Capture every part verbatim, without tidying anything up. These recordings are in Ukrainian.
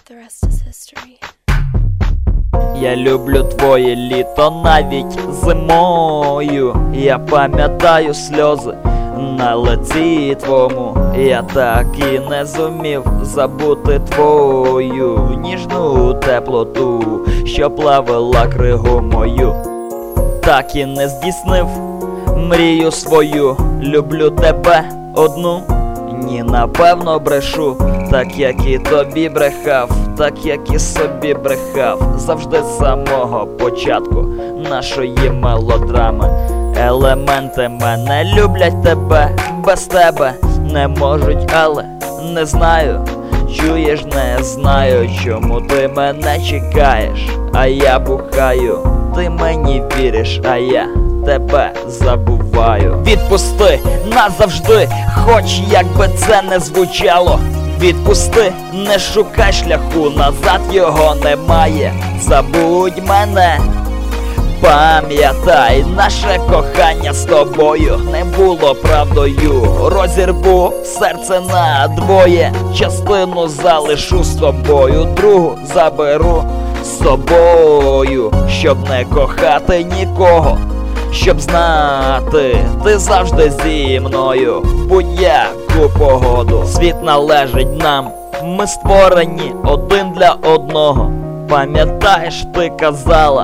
The rest is history. Я люблю твоє літо навіть зимою. Я пам'ятаю сльози на лиці твому. Я так і не зумів забути твою ніжну теплоту, що плавила кригу мою. Так і не здійснив мрію свою. Люблю тебе одну. Ні, напевно брешу, так як і тобі брехав, так як і собі брехав, завжди з самого початку нашої мелодрами. Елементи мене люблять тебе, без тебе не можуть, але не знаю. Чуєш, не знаю, чому ти мене чекаєш, а я бухаю, ти мені віриш, а я тебе забуваю. Відпусти назавжди, хоч як би це не звучало. Відпусти, не шукай шляху, назад його немає. Забудь мене, пам'ятай, наше кохання з тобою не було правдою. Розірву серце на двоє, частину залишу з тобою, другу заберу з собою, щоб не кохати нікого. Щоб знати, ти завжди зі мною, будь-яку погоду. Світ належить нам, ми створені один для одного. Пам'ятаєш, ти казала,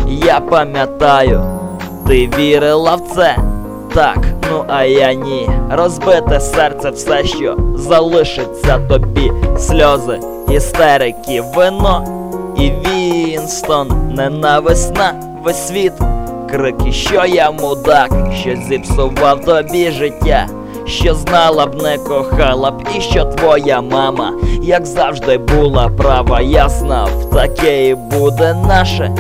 я пам'ятаю. Ти вірила в це? Так, ну а я ні. Розбите серце все, що залишиться тобі. Сльози, істерики, вино і Вінстон. Ненависть на весь світ. Крики, що я мудак, що зіпсував тобі життя, що знала б, не кохала б, і що твоя мама, як завжди, була права. Я знав, таке і буде наше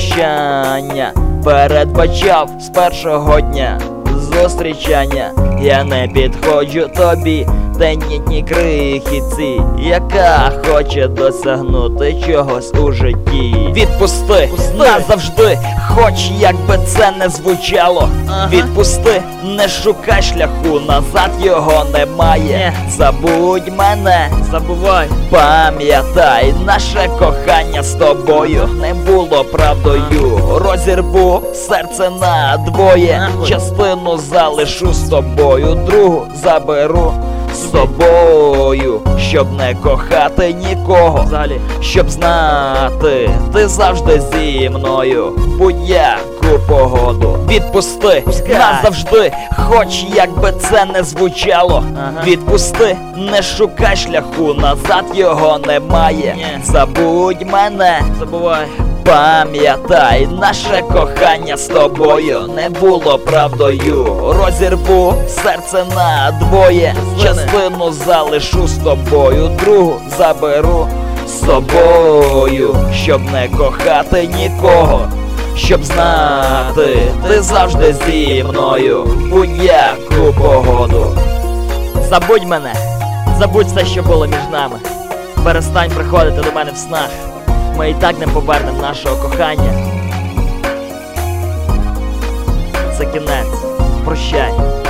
прощання. Передбачав з першого дня зустрічання. Я не підходжу тобі, тендітні крихітці, яка хоче досягнути чогось у житті. Відпусти назавжди, хоч як би це не звучало. Ага. Відпусти, не шукай шляху, назад його немає. Забудь мене, забувай, пам'ятай, наше кохання з тобою не було правдою. Розірву серце на двоє, частину залишу з тобою, другу заберу з собою, щоб не кохати нікого. Взагалі. Щоб знати, ти завжди зі мною, будь-яку погоду. Відпусти назавжди, хоч як би це не звучало. Ага. Відпусти, не шукай шляху, назад його немає. Yeah. Забудь мене, забувай, пам'ятай, наше кохання з тобою не було правдою. Розірву серце на двоє, частину залишу з тобою, другу заберу з собою, щоб не кохати нікого. Щоб знати, ти завжди зі мною, будь-яку погоду. Забудь мене, забудь все, що було між нами. Перестань приходити до мене в снах. Ми і так не повернемо нашого кохання. Це кінець. Прощай.